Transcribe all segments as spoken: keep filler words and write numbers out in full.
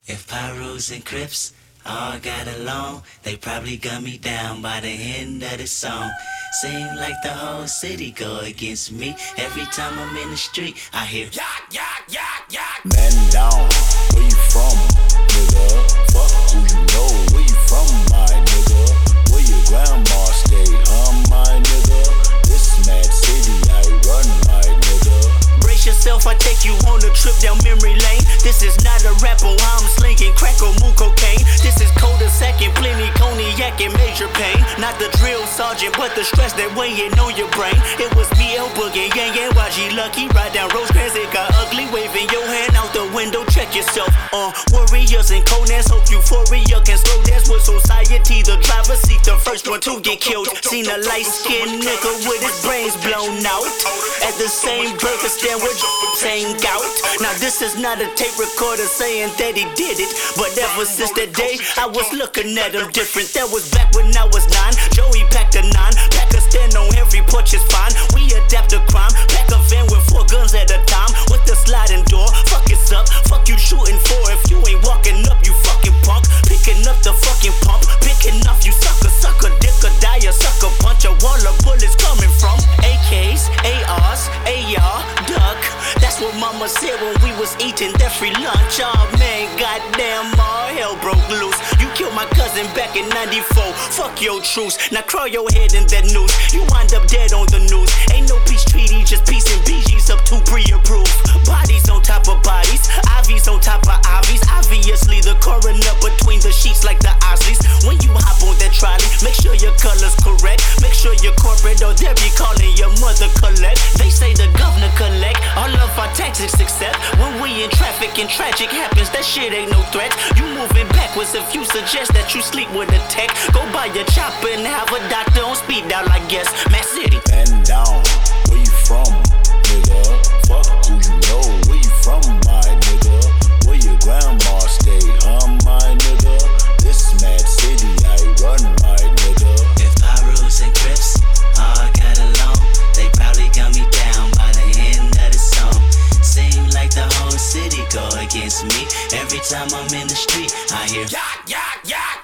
If Pyrus and Crips all got along, they probably gun me down by the end of the song. Seem like the whole city go against me. Every time I'm in the street, I hear yak, yak, yak, yak. Man down, where you from, nigga? Fuck who you know, where you from, my nigga? Where your grandma stay, huh, my nigga? This mad city I run, my nigga. Brace yourself, I take you on a trip down memory lane. This is not a rapper, I'm slinging crack or moon cocaine. This is cul-de-sac and plenty cognac and major pain. Not the drill sergeant, but the stress that weighing on your brain. It was me, El Boogie, Yang Yang, Y G Lucky. Ride down Rosecrans, it got ugly. Waving your hand out the window, check yourself. Uh, warriors and Conans, hope euphoria can slow dance with society. The driver seat, the first one to get killed. Seen a light-skinned nigga with his brains blown out at the same burger stand with saying gout. Now this is not a tape recorder saying that he did it, but ever since that day I was looking at him different. That was back when I was nine. Joey packed a nine, pack a stand on every porch is fine. We adapt to crime, pack a van with four guns at a time with the sliding door. Fuck it's up, fuck you shooting for if you ain't walking up, you fucking punk. Picking up the fucking pump, picking off you sucker, sucker, dick or die, a sucker punch. A wall of bullets coming from A Ks, A Rs, A R, duck. That's what mama said when we was eating that free lunch. Oh man, goddamn, all hell broke loose. You killed my cousin back in ninety-four. Fuck your truce. Now crawl your head in that noose. You wind up dead on the news. Ain't no peace treaty, just peace and B Gs up to pre-approved. Bodies on top of bodies, I Vs on top of I Vs. Obviously the coroner between the sheets like the Osleys. When you hop on that trolley, make sure your color's correct. Make sure you're corporate or they'll be calling your mother collect. They say the governor collect all of our taxes except when we in traffic and tragic happens. That shit ain't no threat. You moving backwards if you suggest that you sleep with a tech. Go buy your chopper and have a doctor on speed dial, I guess. Mass City. Man down, where you from, nigga? Fuck who you know, where you from, my nigga? Where your grandma stay, huh, my nigga? This mad city I run, my nigga. If Pyrus and Crips all got along, they probably gun me down by the end of the song. Seem like the whole city go against me. Every time I'm in the street, I hear yak, yak, yak.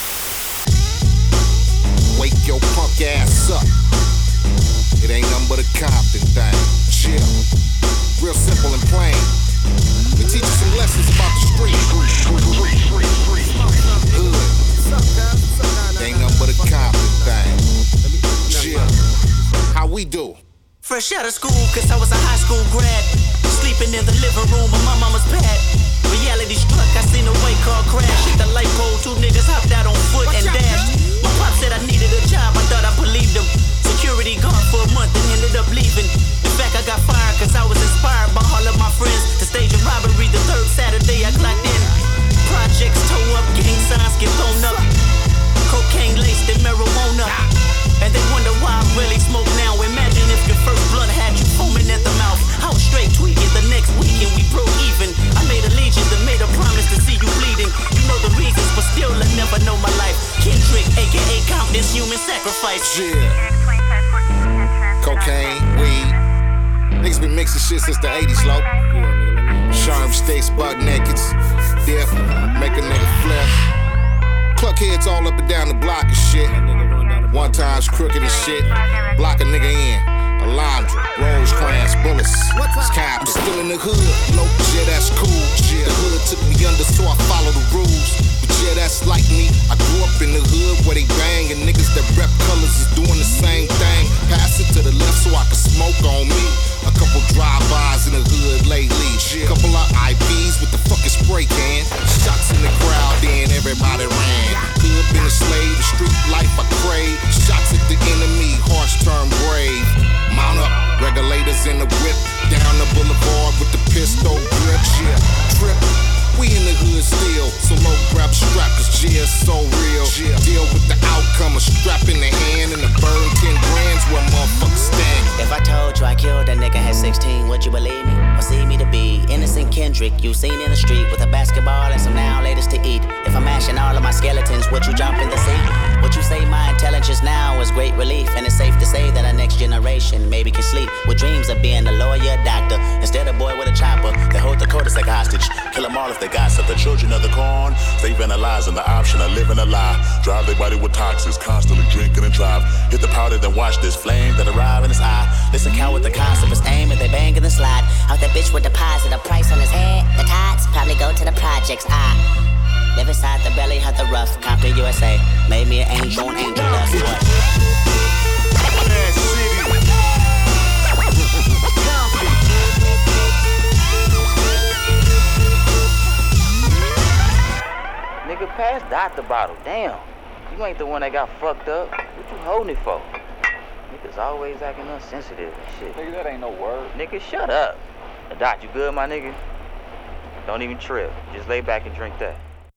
Wake your punk ass up. It ain't nothing but a Compton thing. Chill. Real simple and plain. We teach you some lessons about the street. Hood. It ain't nothing but a Compton thing. Chill. How we do? Fresh out of school, cause I was a high school grad. Sleeping in the living room of my mama's pad. Reality struck, I seen a white car crash. Hit the light pole, two niggas hopped out on foot and dashed. My pop said I needed a job, I thought I believed him. Security guard for a month and ended up leaving. In fact, I got fired cause I was inspired by all of my friends to stage a robbery the third Saturday I clocked in. Projects toe up, gang signs get thrown up. Cocaine laced in marijuana. And they wonder why I really smoke now. Imagine if your first blunt had you foaming at the mouth. I was straight tweaking the next weekend we broke even. I made allegiance and made a promise to see you bleeding. You know the reasons, but still I never know my life. Kendrick, aka Compton's human sacrifice. Yeah. Cocaine, weed. Niggas been mixing shit since the eighties, low. Sharp stakes, buck nakeds. Dip, make a nigga flip. Cluck heads all up and down the block and shit. One time's crooked as shit. Block a nigga in. Alondra, Rosecrans, bullets. Scab. I'm still in the hood. Low, yeah, that's cool. Yeah, the hood took me under, so I follow the rules. But yeah, that's like me. I grew up in the hood where they bang, and niggas that rep colors is doing the same thing. Pass it to the left so I can smoke on me. A couple drive-bys in the hood lately. Couple of I Ps with the fucking spray can. Shots in the crowd, then everybody ran. Hood been a slave, the street life I crave. Shots at the enemy, hearts turn brave. Mount up, regulators in the whip. Down the boulevard with the pistol grip. Yeah, trip. We in the hood still, so low grab strap, cause G is so real. Yeah. Deal with the outcome, a strap in the hand and a burn ten grands where motherfuckers stand. If I told you I killed a nigga at sixteen, would you believe me? Or see me to be innocent Kendrick you seen in the street with a basketball and some now latest to eat? If I'm mashing all of my skeletons, would you jump in the sea? Would you say my intelligence now is great relief? And it's safe to say that our next next generation maybe can sleep with dreams of being a lawyer, doctor, instead of boy with a chopper. They hold the cul-de-sac hostage, kill them all if they gossip. The children of the corn, they vandalizing the option of living a lie. Drive their body with toxins, constantly drinking and drive. Hit the powder, then watch this flame that arrive in his eye. Listen, count with the concept is aim and they bang and then slide. Out that bitch with deposit a price on his head. The tots probably go to the projects. I live inside the belly of the rough. Compton, U S A. Made me an angel and angel dust. What? Nigga, pass Dot the bottle. Damn. You ain't the one that got fucked up. What you holding it for? Niggas always acting unsensitive and shit. Nigga, that ain't no word. Nigga, shut up. Dot, you good, my nigga? Don't even trip. Just lay back and drink that.